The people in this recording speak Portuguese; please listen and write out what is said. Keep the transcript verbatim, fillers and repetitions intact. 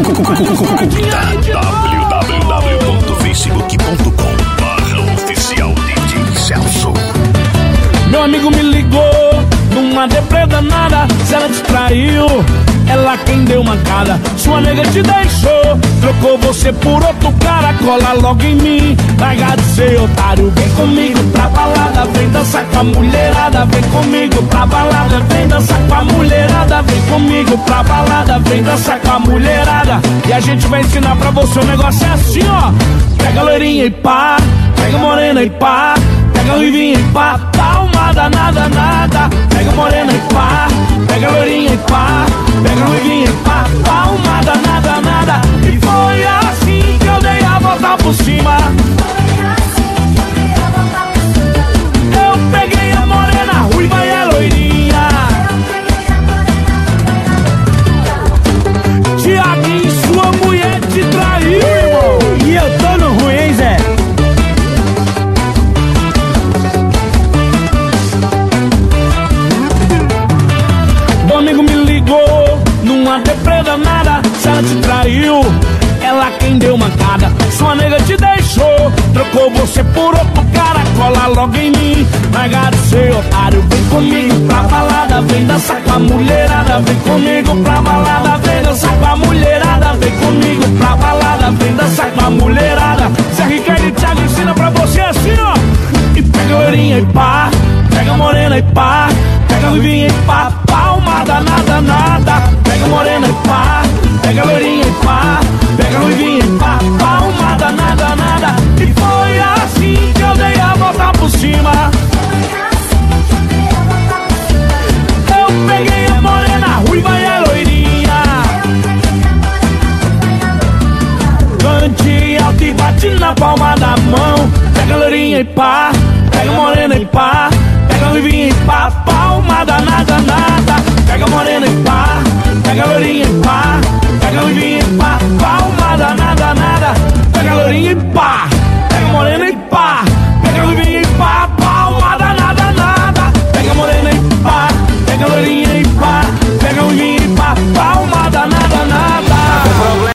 w w w ponto facebook ponto com barra oficial D J Celso. Meu amigo me ligou numa deprê danada. Se ela te traiu, ela quem deu mancada. Sua nega te deixou, trocou você por outro cara. Cola logo em mim, larga de ser otário. Vem comigo pra balada, vem dançar com a mulherada. Vem comigo pra balada, vem dançar com a mulherada. Vem comigo pra balada, vem dançar com a mulherada. E a gente vai ensinar pra você, o negócio é assim, ó. Pega a loirinha e pá, pega a morena e pá, pega a ruivinha e pá, palma danada, nada. Pega a morena e pá, pega a loirinha e pá, pega a ruivinha e pá, palma danada, nada. E foi assim que eu dei a volta por cima. Eu peguei a morena, a ruiva e a loirinha. Tiaguinho, sua mulher te traiu, irmão. E eu tô no ruim, hein, Zé? Meu amigo me ligou numa deprê danada. Se ela te traiu, ela quem deu mancada. Sua nega te deixou, trocou você por outro cara. Cola logo em mim, larga de ser otário. Vem comigo pra balada, vem dançar com a mulherada. Vem comigo pra balada, vem dançar com a mulherada. Vem comigo pra balada, vem dançar com a mulherada. Zé Ricardo e Thiago ensina pra você assim, ó. E pega a loirinha e pá, pega a morena e pá, pega a ruivinha e pá, palma danada, nada. Pega a morena e pá, pega a loirinha e pá, pega a ruivinha e pá, palma danada, nada. E foi assim que eu dei a volta por cima. Eu peguei a morena, a ruiva e a loirinha. Cante alto e bate na palma da mão. Pega a loirinha e pá, pega a morena e pá, pega a ruivinha e pá, palma danada, nada. Pega a morena e pá,